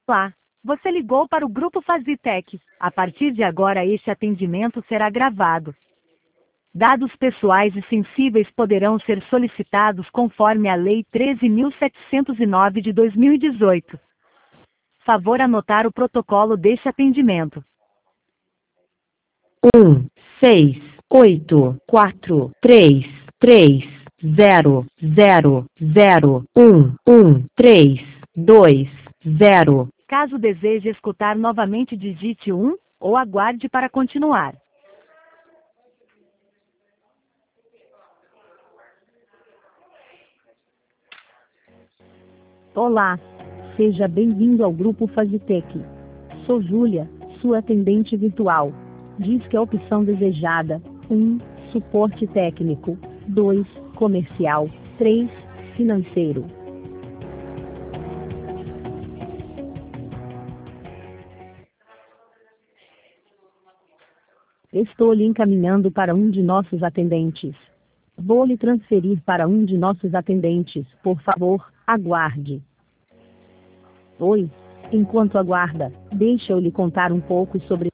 Olá, você ligou para o Grupo Fazitec. A partir de agora este atendimento será gravado. Dados pessoais e sensíveis poderão ser solicitados conforme a Lei 13.709 de 2018. Favor anotar o protocolo deste atendimento. 1684330011320. Caso deseje escutar novamente, digite 1 ou aguarde para continuar. Olá, seja bem-vindo ao Grupo Fazitec. Sou Júlia, sua atendente virtual. Diz que a opção desejada: 1. Suporte técnico. 2. Comercial. 3. Financeiro. Estou lhe encaminhando para um de nossos atendentes. Vou lhe transferir para um de nossos atendentes. Por favor, aguarde. Oi. Enquanto aguarda, deixa eu lhe contar um pouco sobre...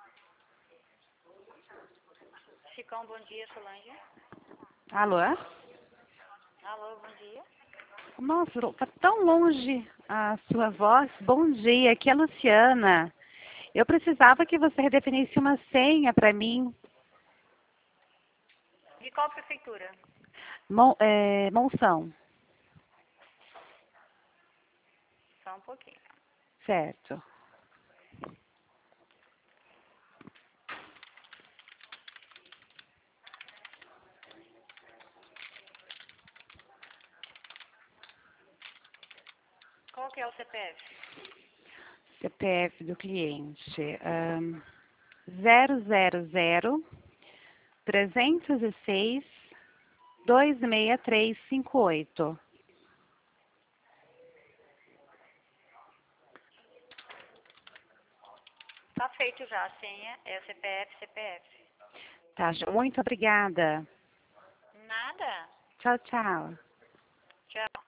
Chicão, bom dia, Solange. Alô? Alô, bom dia. Nossa, tá tão longe a sua voz. Bom dia, aqui é a Luciana. Eu precisava que você redefinisse uma senha para mim. De qual prefeitura? Monção. Só um pouquinho. Certo. Qual que é o CPF? CPF do cliente. 000-306-26358. Tá feito já, a senha é CPF. Tá, muito obrigada. Nada. Tchau, tchau. Tchau.